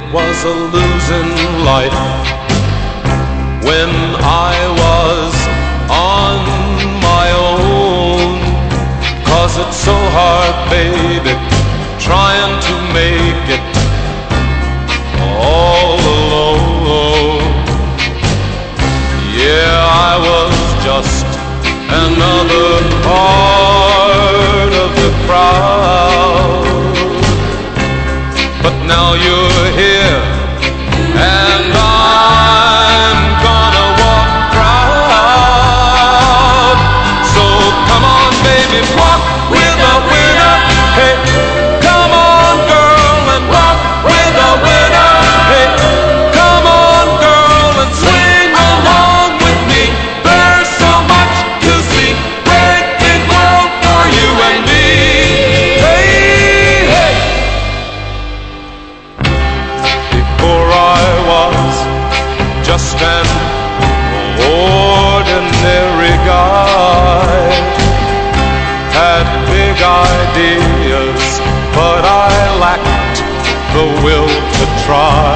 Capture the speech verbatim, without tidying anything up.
was a losing life when I was on my own. 'Cause it's so hard, baby, trying to make it all alone. Yeah, I was just another part of the crowd, but now you're here and I'm gonna walk proud. So come on, baby, walk with a winner. Hey, come on, girl, and walk with a winner. Hey, come on, girl, and swing along with me. There's so much to see, great big world for you and me. Hey, hey. Before I was just an ordinary guy, had big ideas, but I lacked the will to try.